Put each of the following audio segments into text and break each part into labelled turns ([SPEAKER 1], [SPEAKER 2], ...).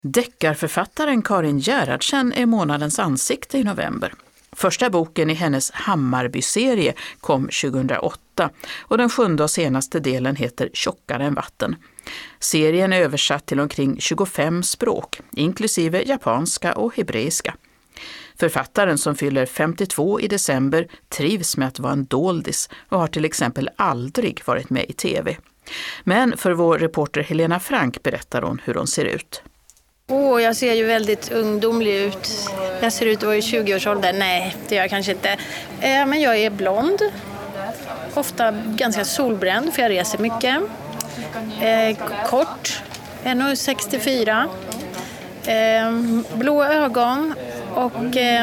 [SPEAKER 1] Deckarförfattaren Karin Gerhardsen är månadens ansikte i november. Första boken i hennes Hammarby-serie kom 2008 och den 7:e och senaste delen heter Tjockare än vatten. Serien är översatt till omkring 25 språk, inklusive japanska och hebreiska. Författaren som fyller 52 i december trivs med att vara en doldis och har till exempel aldrig varit med i tv. Men för vår reporter Helena Frank berättar hon hur hon ser ut.
[SPEAKER 2] Jag ser ju väldigt ungdomlig ut. Jag ser ut att vara i 20-årsåldern. Nej, det gör jag kanske inte. Men jag är blond. Ofta ganska solbränd för jag reser mycket. Kort. 1,64. Blå ögon. Och...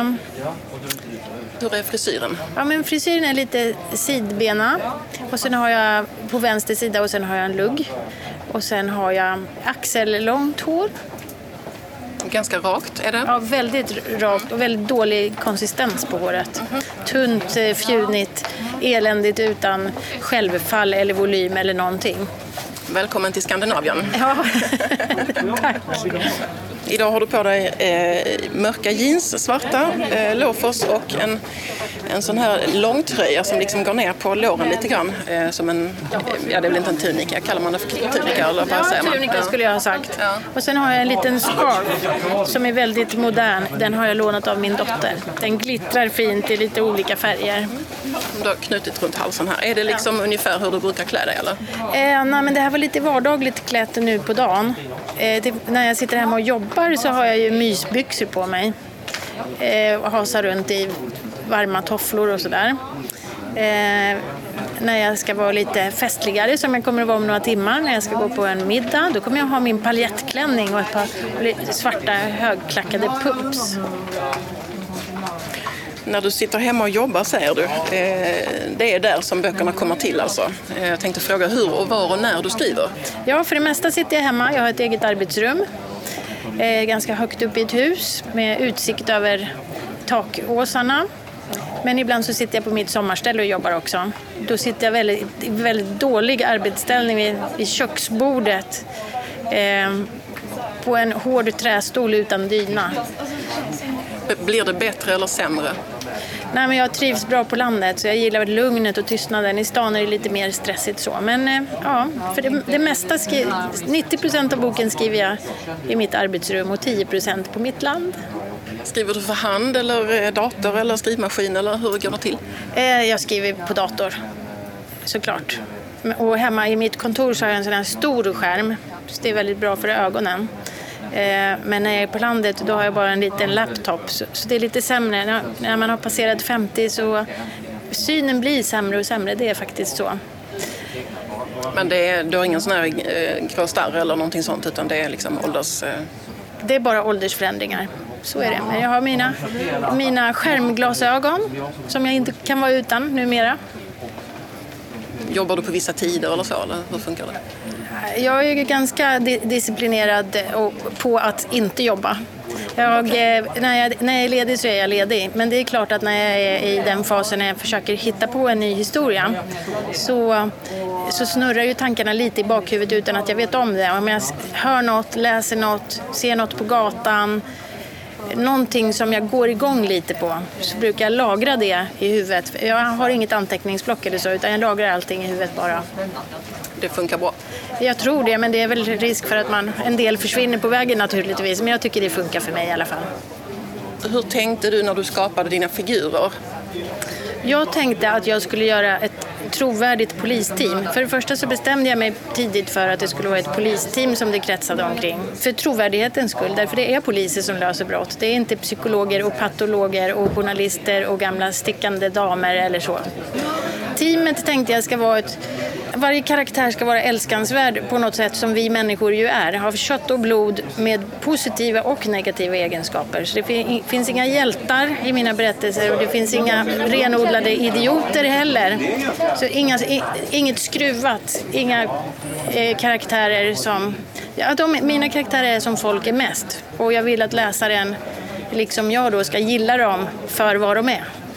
[SPEAKER 3] Hur är frisyren?
[SPEAKER 2] Ja, men frisyren är lite sidbena. Och sen har jag på vänster sida och sen har jag en lugg. Och sen har jag axellångt hår.
[SPEAKER 3] Ganska rakt är det?
[SPEAKER 2] Ja, väldigt rakt och väldigt dålig konsistens på håret. Tunt, fjunigt, eländigt utan självfall eller volym eller någonting.
[SPEAKER 3] Välkommen till Skandinavien.
[SPEAKER 2] Ja, tack.
[SPEAKER 3] Idag har du på dig mörka jeans, svarta loafers och en sån här långtröja som liksom går ner på låren lite grann. Som en, ja, det är väl inte en tunika, kallar man det för tunika? Eller vad säger man?
[SPEAKER 2] Tunika skulle jag ha sagt. Ja. Och sen har jag en liten scarf som är väldigt modern. Den har jag lånat av min dotter. Den glittrar fint i lite olika färger.
[SPEAKER 3] Du har knutit runt halsen här. Är det liksom ungefär hur du brukar klä dig eller?
[SPEAKER 2] Nej, men det här var lite vardagligt klätt nu på dagen. När jag sitter hemma och jobbar så har jag ju mysbyxor på mig. Och hasar runt i varma tofflor och sådär. När jag ska vara lite festligare, som jag kommer att vara om några timmar, när jag ska gå på en middag, då kommer jag ha min paljettklänning och ett par svarta högklackade pumps.
[SPEAKER 3] När du sitter hemma och jobbar, säger du, det är där som böckerna kommer till alltså. Jag tänkte fråga hur och var och när du skriver.
[SPEAKER 2] Ja, för det mesta sitter jag hemma. Jag har ett eget arbetsrum. Ganska högt upp i ett hus med utsikt över takåsarna. Men ibland så sitter jag på mitt sommarställe och jobbar också. Då sitter jag väldigt dålig arbetsställning vid köksbordet. På en hård trästol utan dyna.
[SPEAKER 3] Blir det bättre eller sämre?
[SPEAKER 2] Nej, men jag trivs bra på landet så jag gillar lugnet och tystnaden. I stan är det lite mer stressigt så. Men ja, för det mesta 90% av boken skriver jag i mitt arbetsrum och 10% på mitt land.
[SPEAKER 3] Skriver du för hand eller dator eller skrivmaskin eller hur går det till?
[SPEAKER 2] Jag skriver på dator, såklart. Och hemma i mitt kontor så har jag en sån här stor skärm. Så det är väldigt bra för ögonen. Men när jag är på landet då har jag bara en liten laptop så det är lite sämre. När man har passerat 50 så synen blir sämre och sämre, det är faktiskt så.
[SPEAKER 3] Men du har ingen sån här grå starr eller någonting sånt utan det är liksom ålders...
[SPEAKER 2] Det är bara åldersförändringar, så är det. Men jag har mina skärmglasögon som jag inte kan vara utan numera.
[SPEAKER 3] Jobbar du på vissa tider eller så, eller hur funkar det?
[SPEAKER 2] Jag är ganska disciplinerad på att inte jobba. När jag är ledig så är jag ledig. Men det är klart att när jag är i den fasen när jag försöker hitta på en ny historia så snurrar ju tankarna lite i bakhuvudet utan att jag vet om det. Om jag hör något, läser något, ser något på gatan, någonting som jag går igång lite på, så brukar jag lagra det i huvudet. Jag har inget anteckningsblock eller så, utan jag lagrar allting i huvudet bara.
[SPEAKER 3] Det funkar bra?
[SPEAKER 2] Jag tror det, men det är väl risk för att en del försvinner på vägen naturligtvis. Men jag tycker det funkar för mig i alla fall.
[SPEAKER 3] Hur tänkte du när du skapade dina figurer?
[SPEAKER 2] Jag tänkte att jag skulle göra ett trovärdigt polisteam. För det första så bestämde jag mig tidigt för att det skulle vara ett polisteam som det kretsade omkring. För trovärdighetens skull, därför det är poliser som löser brott. Det är inte psykologer och patologer och journalister och gamla stickande damer eller så. Teamet tänkte jag ska vara varje karaktär ska vara älskansvärd på något sätt som vi människor ju är. Har kött och blod med positiva och negativa egenskaper. Så det finns inga hjältar i mina berättelser och det finns inga renodlade idioter heller. Så inget skruvat, inga karaktärer som... Ja, mina karaktärer är som folk är mest. Och jag vill att läsaren, liksom jag då, ska gilla dem för vad de är.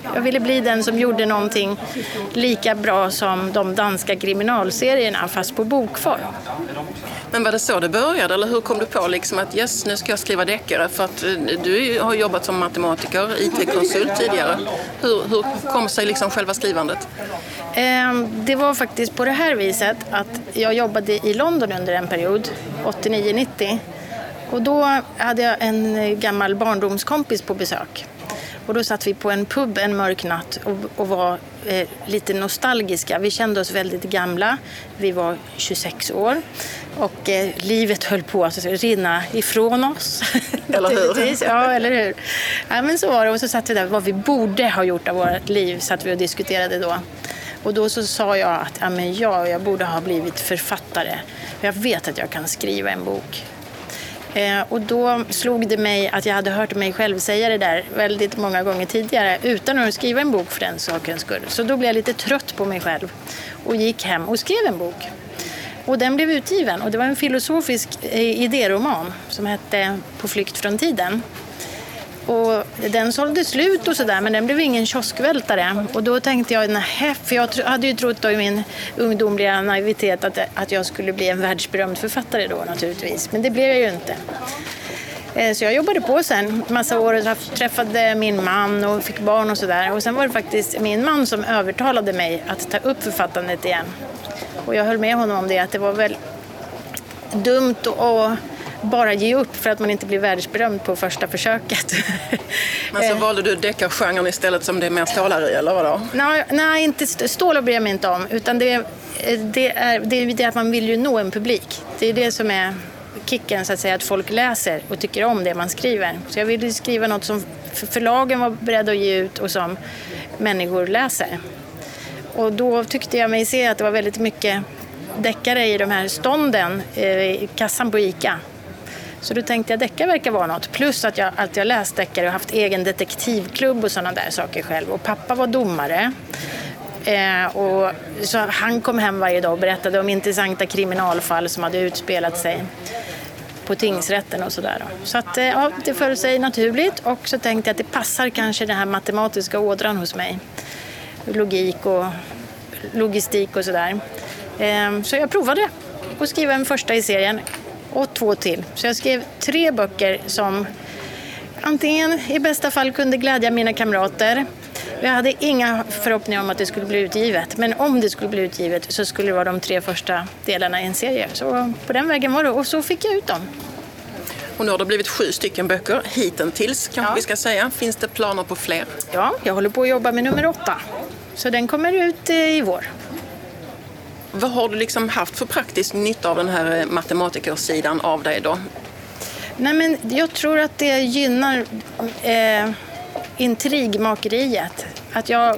[SPEAKER 2] Jag ville bli den som gjorde någonting lika bra som de danska kriminalserierna, fast på bokform.
[SPEAKER 3] Men var det så det började, eller hur kom du på liksom att nu ska jag skriva deckare? För att du har jobbat som matematiker, IT-konsult tidigare. Hur kom sig liksom själva skrivandet?
[SPEAKER 2] Det var faktiskt på det här viset att jag jobbade i London under en period, 89-90. Och då hade jag en gammal barndomskompis på besök. Och då satt vi på en pub en mörk natt och var lite nostalgiska. Vi kände oss väldigt gamla. Vi var 26 år. Och livet höll på att rinna ifrån oss.
[SPEAKER 3] Eller hur?
[SPEAKER 2] Ja, eller hur? Ja, men så var det. Och så satt vi där, vad vi borde ha gjort av vårt liv, satt vi och diskuterade då. Och då så sa jag att jag borde ha blivit författare. Jag vet att jag kan skriva en bok. Och då slog det mig att jag hade hört mig själv säga det där väldigt många gånger tidigare utan att skriva en bok för den sakens skull. Så då blev jag lite trött på mig själv och gick hem och skrev en bok. Och den blev utgiven och det var en filosofisk idéroman som hette På flykt från tiden. Och den sålde slut och sådär, men den blev ingen kioskvältare. Och då tänkte jag, för jag hade ju trott då i min ungdomliga naivitet att jag skulle bli en världsberömd författare då naturligtvis. Men det blev jag ju inte. Så jag jobbade på sen massa år och träffade min man och fick barn och sådär. Och sen var det faktiskt min man som övertalade mig att ta upp författandet igen. Och jag höll med honom om det, att det var väl dumt att bara ge upp för att man inte blir världsberömd på första försöket.
[SPEAKER 3] Men så valde du deckargenren istället som det är mer stålar i, eller vadå?
[SPEAKER 2] Nej, inte stålar bryr jag mig inte om. Utan det är det att man vill ju nå en publik. Det är det som är kicken, så att säga, att folk läser och tycker om det man skriver. Så jag ville skriva något som förlagen var beredda att ge ut och som människor läser. Och då tyckte jag mig se att det var väldigt mycket deckare i de här stånden i kassan på ICA. Så då tänkte jag deckare verkar vara något. Plus att jag läst deckare och haft egen detektivklubb och sådana där saker själv. Och pappa var domare. Och så han kom hem varje dag och berättade om intressanta kriminalfall som hade utspelat sig på tingsrätten och sådär. Så att det föll sig naturligt. Och så tänkte jag att det passar kanske den här matematiska ådran hos mig. Logik och logistik och sådär. Så jag provade att skriva en första i serien och 2 till. Så jag skrev 3 böcker som antingen i bästa fall kunde glädja mina kamrater. Jag hade inga förhoppningar om att det skulle bli utgivet. Men om det skulle bli utgivet så skulle det vara de 3 första delarna i en serie. Så på den vägen var det, och så fick jag ut dem.
[SPEAKER 3] Och nu har det blivit 7 stycken böcker hittills, kanske vi ska säga. Finns det planer på fler?
[SPEAKER 2] Ja, jag håller på att jobba med nummer 8. Så den kommer ut i vår.
[SPEAKER 3] Vad har du liksom haft för praktisk nytta av den här matematikersidan av dig då?
[SPEAKER 2] Nej, men jag tror att det gynnar intrigmakeriet. Att jag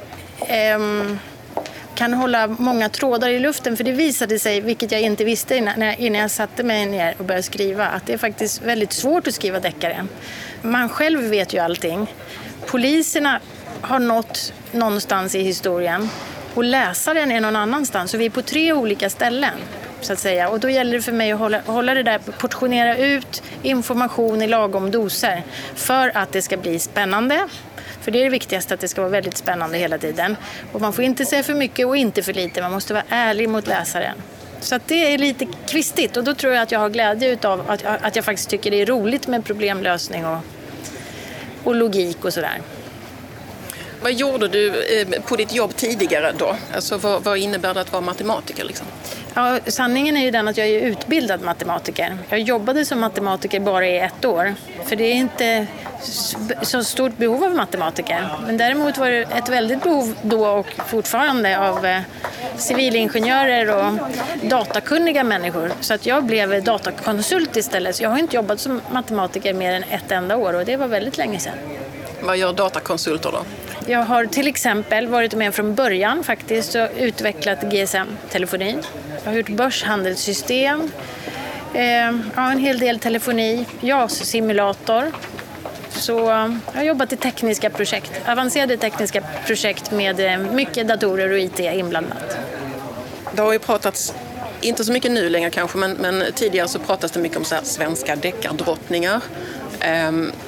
[SPEAKER 2] kan hålla många trådar i luften. För det visade sig, vilket jag inte visste innan jag satte mig ner och började skriva, att det är faktiskt väldigt svårt att skriva deckare. Man själv vet ju allting. Poliserna har nått någonstans i historien. Och läsaren är någon annanstans. Så vi är på 3 olika ställen, så att säga. Och då gäller det för mig att hålla det där, portionera ut information i lagom doser. För att det ska bli spännande. För det är det viktigaste, att det ska vara väldigt spännande hela tiden. Och man får inte säga för mycket och inte för lite. Man måste vara ärlig mot läsaren. Så att det är lite kvistigt. Och då tror jag att jag har glädje av att jag faktiskt tycker det är roligt med problemlösning och logik och sådär.
[SPEAKER 3] Vad gjorde du på ditt jobb tidigare då? Alltså vad innebär det att vara matematiker liksom?
[SPEAKER 2] Ja, sanningen är ju den att jag är utbildad matematiker. Jag jobbade som matematiker bara i 1 år. För det är inte så stort behov av matematiker. Men däremot var det ett väldigt behov då och fortfarande av civilingenjörer och datakunniga människor. Så att jag blev datakonsult istället. Så jag har inte jobbat som matematiker mer än 1 enda år, och det var väldigt länge sedan.
[SPEAKER 3] Vad gör datakonsulter då?
[SPEAKER 2] Jag har till exempel varit med från början faktiskt och utvecklat GSM-telefoni. Jag har gjort börshandelssystem, en hel del telefoni, JAS-simulator. Så jag har jobbat i tekniska projekt, avancerade tekniska projekt med mycket datorer och IT inblandat.
[SPEAKER 3] Det har ju pratats, inte så mycket nu längre kanske, men tidigare så pratas det mycket om så här svenska deckardrottningar.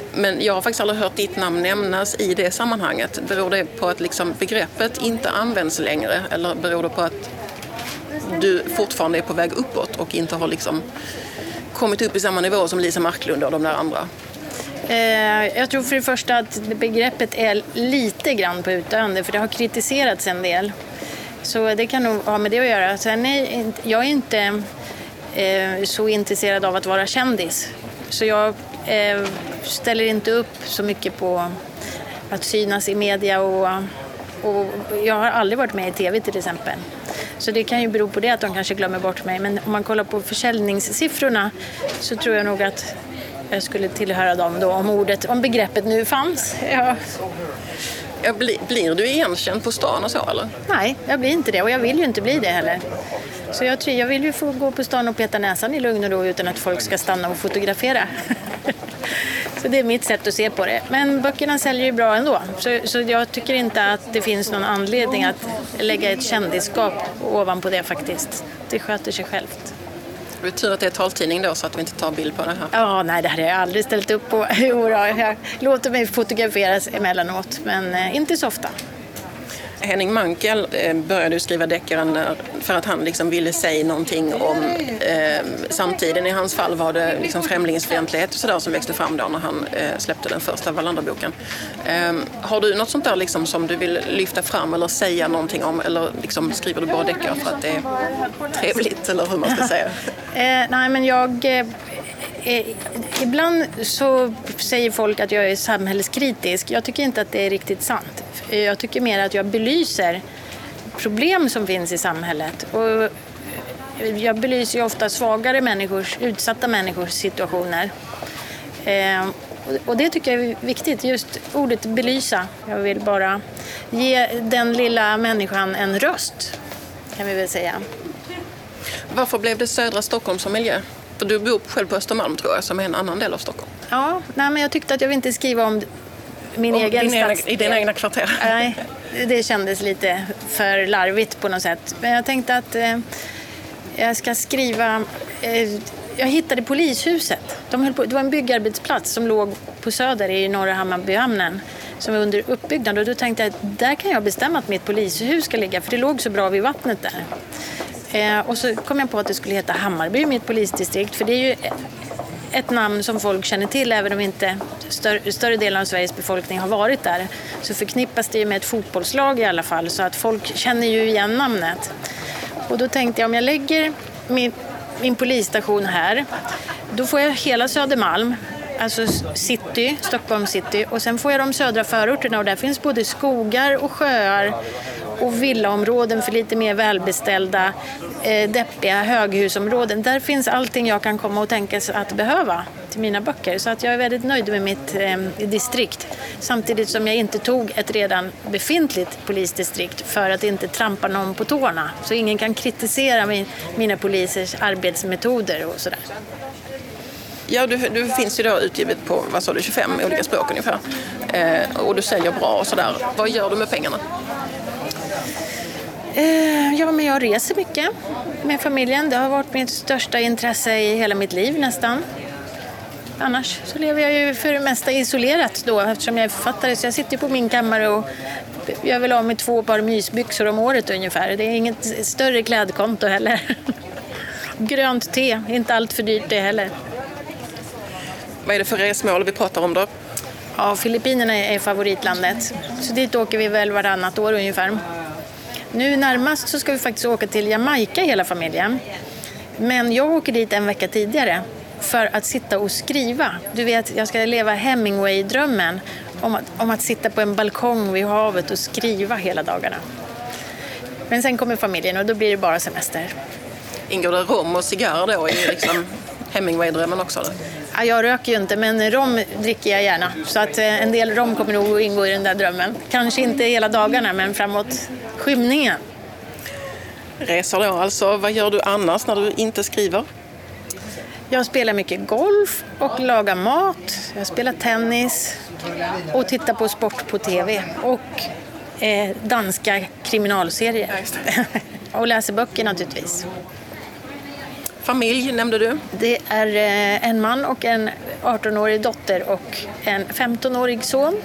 [SPEAKER 3] Men jag har faktiskt aldrig hört ditt namn nämnas i det sammanhanget. Beror det på att liksom begreppet inte används längre, eller beror det på att du fortfarande är på väg uppåt och inte har liksom kommit upp i samma nivå som Lisa Marklund och de där andra?
[SPEAKER 2] Jag tror för det första att begreppet är lite grann på utdöende, för det har kritiserats en del. Så det kan nog ha med det att göra. Sen jag är inte så intresserad av att vara kändis. Så jag ställer inte upp så mycket på att synas i media och jag har aldrig varit med i tv till exempel. Så det kan ju bero på det att de kanske glömmer bort mig. Men om man kollar på försäljningssiffrorna så tror jag nog att jag skulle tillhöra dem då om begreppet nu fanns. Ja.
[SPEAKER 3] Blir du igenkänd på stan och så eller?
[SPEAKER 2] Nej, jag blir inte det och jag vill ju inte bli det heller. Så jag vill ju få gå på stan och peta näsan i lugn och ro utan att folk ska stanna och fotografera. Så det är mitt sätt att se på det. Men böckerna säljer ju bra ändå. Så jag tycker inte att det finns någon anledning att lägga ett kändisskap ovanpå det faktiskt. Det sköter sig självt.
[SPEAKER 3] Det betyder att det är taltidning då så att vi inte tar bild på det här?
[SPEAKER 2] Ja, nej, det hade jag aldrig ställt upp på. Jag låter mig fotograferas emellanåt, men inte så ofta.
[SPEAKER 3] Henning Mankell började skriva deckaren för att han liksom ville säga någonting om samtiden. I hans fall var det liksom främlingsfientlighet och sådär som växte fram då när han släppte den första Wallander-boken. Har du något sånt där liksom som du vill lyfta fram eller säga någonting om, eller liksom skriver du bara deckare för att det är trevligt eller hur man ska säga?
[SPEAKER 2] Nej, men ibland så säger folk att jag är samhällskritisk. Jag tycker inte att det är riktigt sant. Jag tycker mer att jag belyser problem som finns i samhället. Och jag belyser ju ofta utsatta människors situationer. Och det tycker jag är viktigt, just ordet belysa. Jag vill bara ge den lilla människan en röst, kan vi väl säga.
[SPEAKER 3] Varför blev det södra Stockholm som miljö? För du bor själv på Östermalm tror jag, som är en annan del av Stockholm.
[SPEAKER 2] Ja, men jag tyckte att jag inte skriva om min egen stadsdel.
[SPEAKER 3] I dina egna kvarter?
[SPEAKER 2] Nej, det kändes lite för larvigt på något sätt. Men jag tänkte att jag ska skriva... jag hittade polishuset. Det var en byggarbetsplats som låg på Söder i norra Hammarbyhamnen som var under uppbyggnad. Och då tänkte jag att där kan jag bestämma att mitt polishus ska ligga, för det låg så bra vid vattnet där. Och så kom jag på att det skulle heta Hammarby, mitt polisdistrikt, för det är ju ett namn som folk känner till, även om inte större delen av Sveriges befolkning har varit där. Så förknippas det ju med ett fotbollslag i alla fall, så att folk känner ju igen namnet. Och då tänkte jag, om jag lägger min polisstation här, då får jag hela Södermalm, alltså city, Stockholm city, och sen får jag de södra förorterna och där finns både skogar och sjöar och villaområden för lite mer välbeställda, deppiga höghusområden. Där finns allting jag kan komma och tänka att behöva till mina böcker. Så att jag är väldigt nöjd med mitt distrikt. Samtidigt som jag inte tog ett redan befintligt polisdistrikt för att inte trampa någon på tårna. Så ingen kan kritisera mina polisers arbetsmetoder och sådär.
[SPEAKER 3] Ja, du finns ju då utgivet på, 25 olika språk ungefär. Och du säljer bra och sådär. Vad gör du med pengarna?
[SPEAKER 2] Ja, men jag reser mycket med familjen. Det har varit mitt största intresse i hela mitt liv nästan. Annars så lever jag ju för det mesta isolerat då, eftersom jag är författare. Så jag sitter på min kammare och jag vill ha med 2 par mysbyxor om året ungefär. Det är inget större klädkonto heller. Grönt te, inte allt för dyrt det heller.
[SPEAKER 3] Vad är det för resmål vi pratar om då?
[SPEAKER 2] Ja, Filippinerna är favoritlandet. Så dit åker vi väl varannat år ungefär. Nu närmast så ska vi faktiskt åka till Jamaica hela familjen. Men jag åker dit en vecka tidigare för att sitta och skriva. Du vet, jag ska leva Hemingway-drömmen om att sitta på en balkong vid havet och skriva hela dagarna. Men sen kommer familjen och då blir det bara semester.
[SPEAKER 3] Ingår det rom och cigarr då i liksom Hemingway-drömmen också? Eller?
[SPEAKER 2] Ja, jag röker ju inte, men rom dricker jag gärna. Så att en del rom kommer nog att ingå i den där drömmen. Kanske inte hela dagarna, men framåt skymningen.
[SPEAKER 3] Reser då alltså. Vad gör du annars när du inte skriver?
[SPEAKER 2] Jag spelar mycket golf och lagar mat. Jag spelar tennis och tittar på sport på tv. Och danska kriminalserier. Och läser böcker naturligtvis.
[SPEAKER 3] Familj nämnde du.
[SPEAKER 2] Det är en man och en 18-årig dotter och en 15-årig son.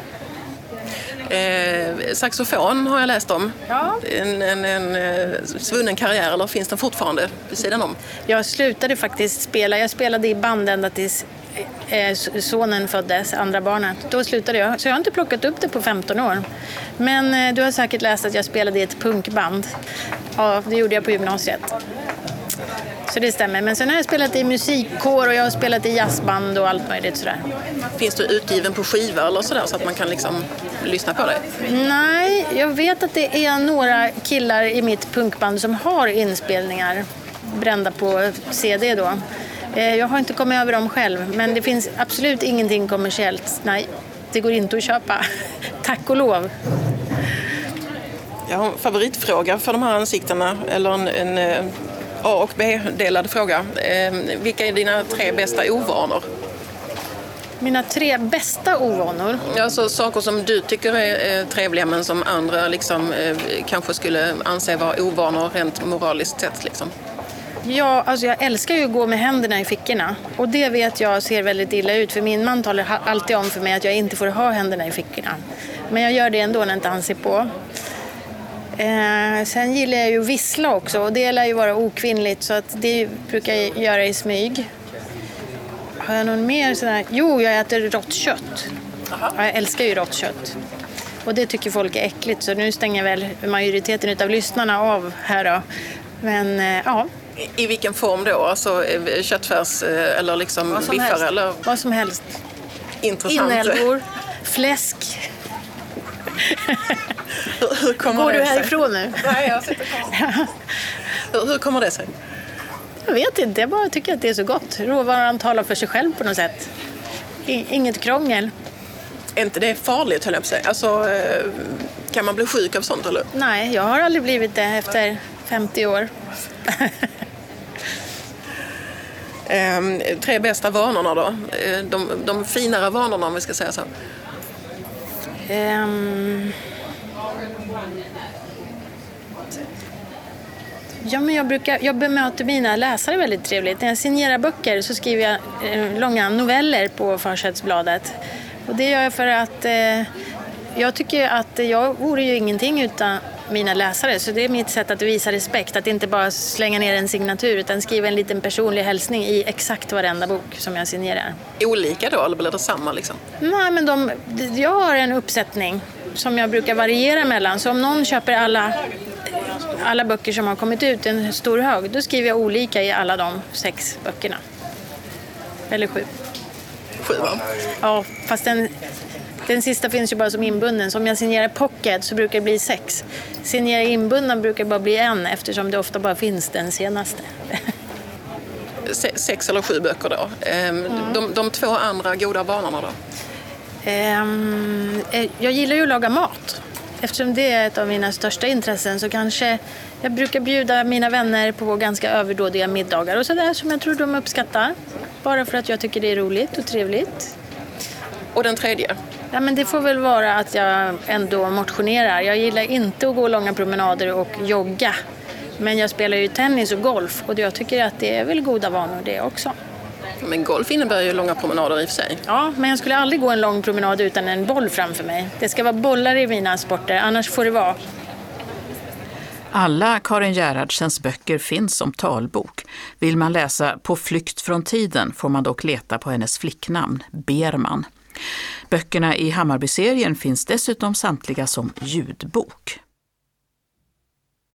[SPEAKER 3] Saxofon har jag läst om.
[SPEAKER 2] Ja.
[SPEAKER 3] En svunnen karriär, eller finns den fortfarande vid sidan om?
[SPEAKER 2] Jag slutade faktiskt spela. Jag spelade i band ända tills sonen föddes, andra barnet. Då slutade jag. Så jag har inte plockat upp det på 15 år. Men du har säkert läst att jag spelade i ett punkband. Ja, det gjorde jag på gymnasiet. Så det stämmer. Men sen har jag spelat i musikkår och jag har spelat i jazzband och allt möjligt sådär.
[SPEAKER 3] Finns du utgiven på skiva eller sådär så att man kan liksom lyssna på dig?
[SPEAKER 2] Nej, jag vet att det är några killar i mitt punkband som har inspelningar brända på CD då. Jag har inte kommit över dem själv, men det finns absolut ingenting kommersiellt. Nej, det går inte att köpa. Tack och lov.
[SPEAKER 3] Jag har en favoritfråga för de här ansiktena, eller en A- och B-delad fråga. Vilka är dina 3 bästa ovanor?
[SPEAKER 2] Mina 3 bästa ovanor?
[SPEAKER 3] Alltså saker som du tycker är trevliga men som andra liksom, kanske skulle anse vara ovanor rent moraliskt sett. Liksom.
[SPEAKER 2] Ja, alltså jag älskar ju att gå med händerna i fickorna. Och det vet jag ser väldigt illa ut. För min man talar alltid om för mig att jag inte får ha händerna i fickorna. Men jag gör det ändå när inte han ser på. Sen gillar jag ju att vissla också. Och det lär ju vara okvinnligt. Så att det brukar jag göra i smyg. Har jag någon mer sådär? Jo, jag äter rått kött. Ja, jag älskar ju rått kött. Och det tycker folk är äckligt. Så nu stänger väl majoriteten av lyssnarna av här då. Men ja.
[SPEAKER 3] I vilken form då? Alltså köttfärs eller liksom biffar? Eller?
[SPEAKER 2] Vad som helst.
[SPEAKER 3] Intressant.
[SPEAKER 2] Inälvor, fläsk.
[SPEAKER 3] Hur kommer
[SPEAKER 2] Går
[SPEAKER 3] det
[SPEAKER 2] du
[SPEAKER 3] sig?
[SPEAKER 2] härifrån nu?
[SPEAKER 3] Nej, jag sitter kvar. Hur kommer det sig?
[SPEAKER 2] Jag vet inte, jag bara tycker att det är så gott. Råvaran talar för sig själv på något sätt. Inget krångel.
[SPEAKER 3] Är inte det farligt, höll jag på sig? Alltså, kan man bli sjuk av sånt, eller?
[SPEAKER 2] Nej, jag har aldrig blivit det efter 50 år.
[SPEAKER 3] 3 bästa vanorna då? De finare vanorna, om vi ska säga så.
[SPEAKER 2] Ja, men jag bemöter mina läsare väldigt trevligt. När jag signerar böcker så skriver jag långa noveller på försättsbladet. Och det gör jag för att jag tycker att jag vore ju ingenting utan mina läsare. Så det är mitt sätt att visa respekt. Att inte bara slänga ner en signatur utan skriva en liten personlig hälsning i exakt varenda bok som jag signerar.
[SPEAKER 3] Olika då, eller blir det samma liksom?
[SPEAKER 2] Nej, men jag har en uppsättning som jag brukar variera mellan. Så om någon köper alla böcker som har kommit ut, en stor hög, då skriver jag olika i alla de 6 böckerna. Eller 7.
[SPEAKER 3] 7, va?
[SPEAKER 2] Ja, fast den sista finns ju bara som inbunden. Så om jag signerar pocket så brukar det bli 6. Signerar inbunden brukar det bara bli 1 eftersom det ofta bara finns den senaste.
[SPEAKER 3] 6 eller 7 böcker då. De 2 andra goda vanorna då?
[SPEAKER 2] Jag gillar ju att laga mat. Eftersom det är ett av mina största intressen så kanske jag brukar bjuda mina vänner på ganska överdådiga middagar och sådär som jag tror de uppskattar. Bara för att jag tycker det är roligt och trevligt.
[SPEAKER 3] Och den 3:e?
[SPEAKER 2] Ja, men det får väl vara att jag ändå motionerar. Jag gillar inte att gå långa promenader och jogga. Men jag spelar ju tennis och golf och jag tycker att det är väl goda vanor det också.
[SPEAKER 3] Men golf innebär ju långa promenader i och för sig.
[SPEAKER 2] Ja, men jag skulle aldrig gå en lång promenad utan en boll framför mig. Det ska vara bollar i mina sporter, annars får det vara.
[SPEAKER 1] Alla Karin Gerhardsens böcker finns som talbok. Vill man läsa På flykt från tiden får man dock leta på hennes flicknamn, Berman. Böckerna i Hammarby-serien finns dessutom samtliga som ljudbok.